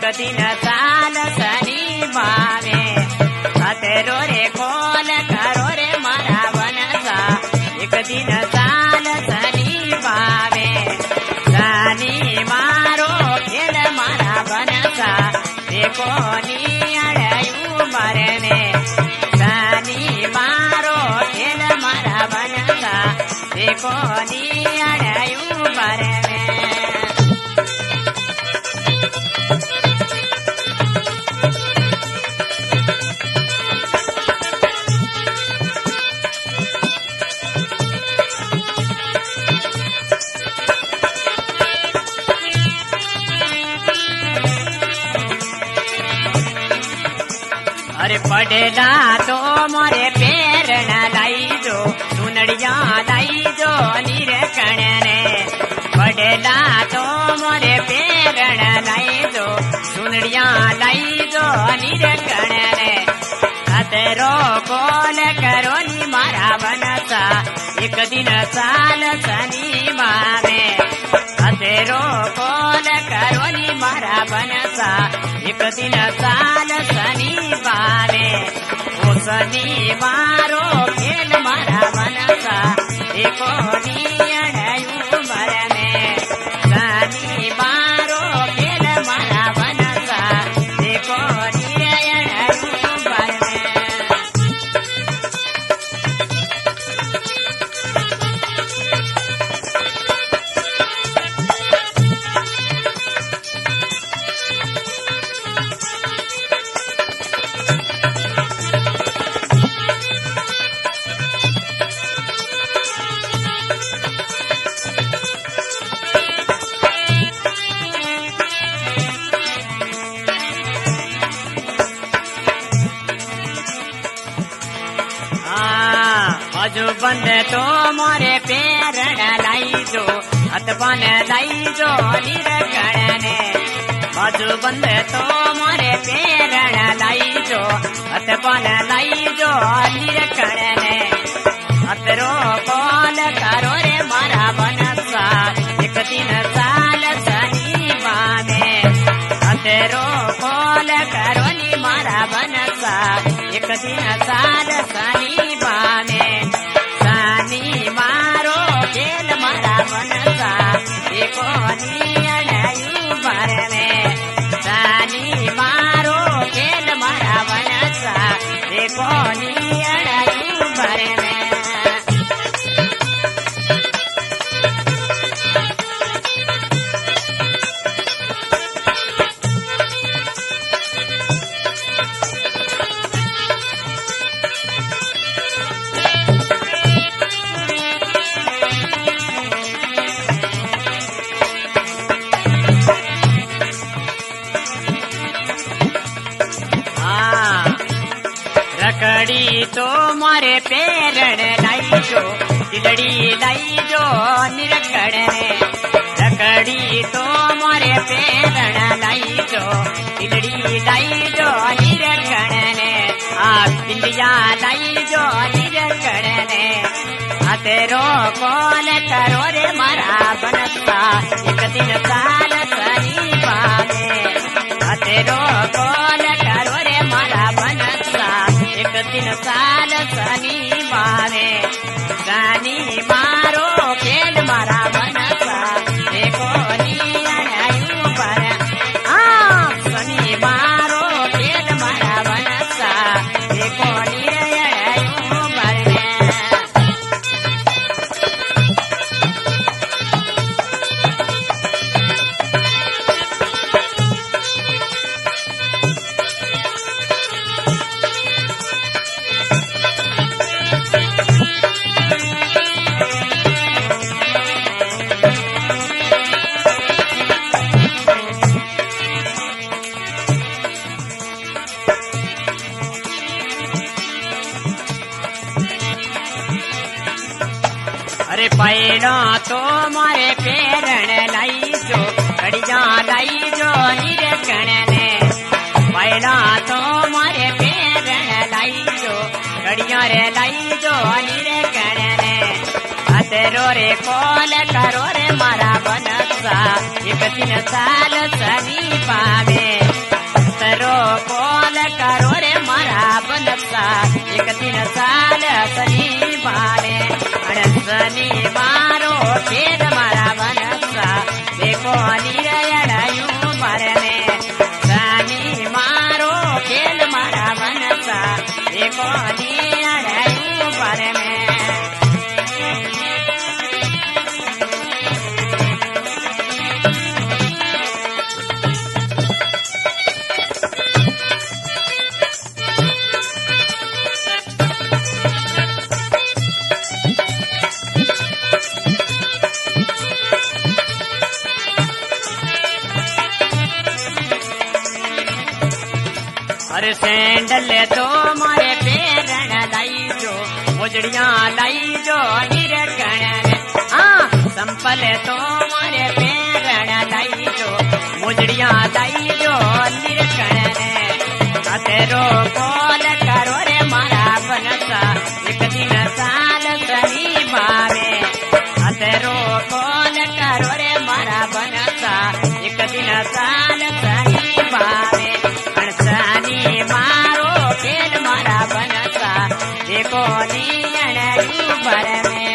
दिन साल शनि भावे अतेरो रे कोल करो रे मारा बनसा एक दिन साल शनि भावे शनि मारो खेल मारा बनसा देखो नी अड़यू मरने शनि मारो खेल मारा बनसा देखो नी अड़यू मरने अरे पड़ेला तो मोरे पेरण लाई जो सुनड़िया लाई जो निरकण ने पड़ेला तो मोरे पेरण लाई जो सुनड़िया लाई जो निरकण ने अतरो कोल करो नी मारा बनसा एक दिन साल शनि मावे अतरो कोल करो नी मारा बनसा एक दिन साल शनि बारे ओ शनि मारो खेल मारा बनसा देखो नी अड़यू मरने शनि मारो खेल मारा बनसा देखो नी अड़यू मरने अजो बंद तो मोरे पेरण लाई जो हथबन लाई जो निरकण ने अजो बंद तो मोरे पेरण लाई जो हथबन लाई जो निरकण ने अतरो कोल करो रे मारा बनसा एक दिन साल शनि मावे अतरो कोल करो नी मारा बनसा एक दिन साल शनि मावे शनि मारो खेल मारा बनसा देखो नी अड़यू मरने शनि मारो खेल मारा बनसा देखो नी अड़यू मरने रकड़ी तो मारे पेरण लाई जो दिलड़ी लाई जो निरकण ने रकड़ी तो मारे पेरण लाई जो दिलड़ी लाई जो निरकण ने आ बिंदिया लाई जो निरकण ने अतेरो कोल करो रे मारा बनसा एक दिन साल शनि मावे अतेरो कोल करो रे मारा बनसा एक दिन साल शनि मावे शनि मारो खेल मारा बनसा देखो नी अड़यू पर शनि मारो खेल मारा बनसा देखो नी अड़यू मरने अरे पैना तो मारे पेरण लाई जो घड़िया लाई जो निरकण ने पैना तो मारे पेरण लाई जो घड़िया रे लाई जो निरकण ने अतरो रे कोल करो रे मारा बनसा बनसा एक दिन साल सनी पावे तरो कोल करो रे मारा बनसा एक दिन साल सनी पावे सनी मारो खेल मारा बनसा देखो निरयणयू मरने सनी मारो खेल मारा बनसा देखो निरयणयू मरने अरे सैंडल तो मारे पैरण लाई जो मुजड़िया लाई जो निरकण हाँ संपल तो मारे पैरण लाई जो मुजड़िया लाई जो निरकण तेरो कोल करो रे मारा बनसा एक दिन साल सनी भावे तेरो कोल करो रे मारा बनसा एक दिन साल सनी भावे सनी मारो खेल मारा बनसा देखो नियणयू भर में